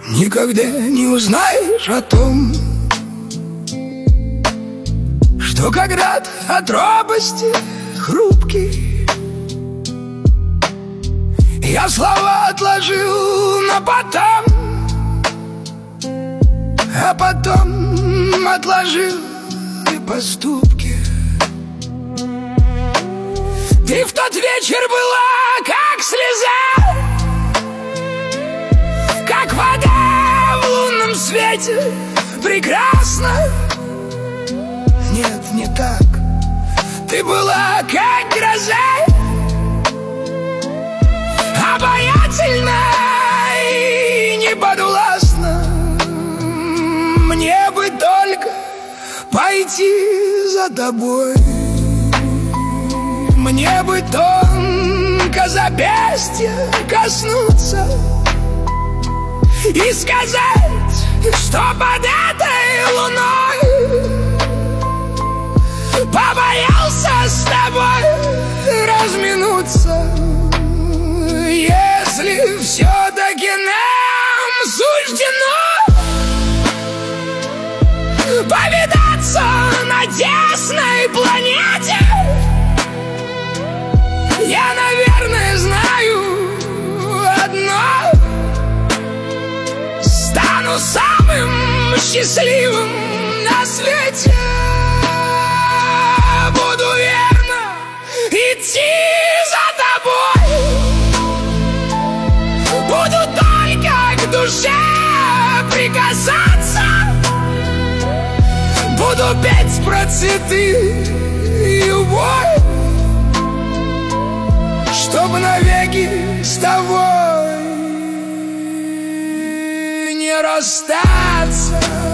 Никогда не узнаешь о том, что когда-то от робости хрупкий я слова отложил на потом, а потом отложил и поступки. Ты в тот вечер была как слеза, как вода в лунном свете, прекрасно. Нет, не так. Ты была как гроза, обаятельна и неподвластна. Мне бы только пойти за тобой, мне бы тонко запястья коснуться и сказать, что под этой луной побоялся с тобой разминуться. Если все-таки нам суждено повидаться на тесной планете, я, наверное, знаю одно: стану самым счастливым на свете. Буду верно идти за тобой, буду только к душе прикасаться, буду петь про цветы и любовь, чтоб навеки с тобой не расстаться.